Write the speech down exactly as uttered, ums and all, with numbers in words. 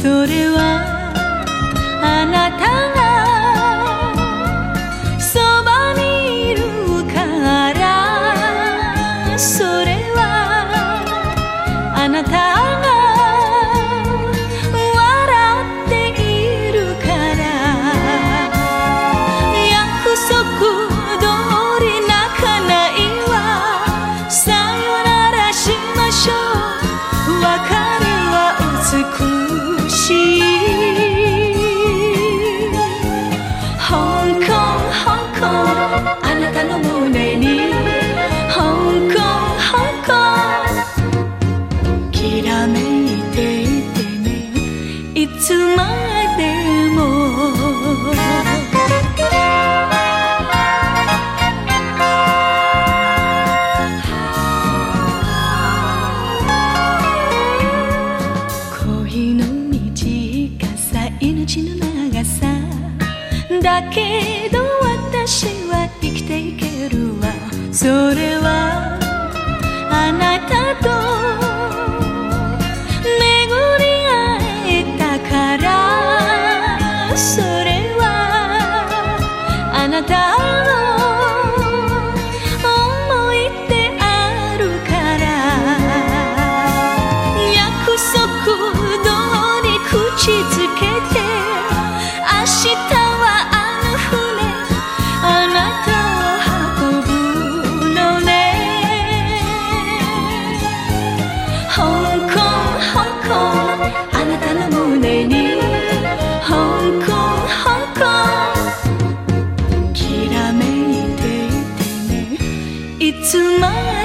それはあなたがそばにいるから、それはあなたが笑っているから、約束通り泣かないわ、さよならしましょう、別れは美しい。香港香港あなたの胸に、香港香港きらめいていてね、いつまでも。恋の短さ、命の長さだけど私は生きていけるわ。それはあなたと巡り会えたから、それはあなたの思い出あるから、約束通り口づけて、明日はあの船あなたを運ぶのね。香港香港あなたの胸に、香港香港きらめいていてね、いつまで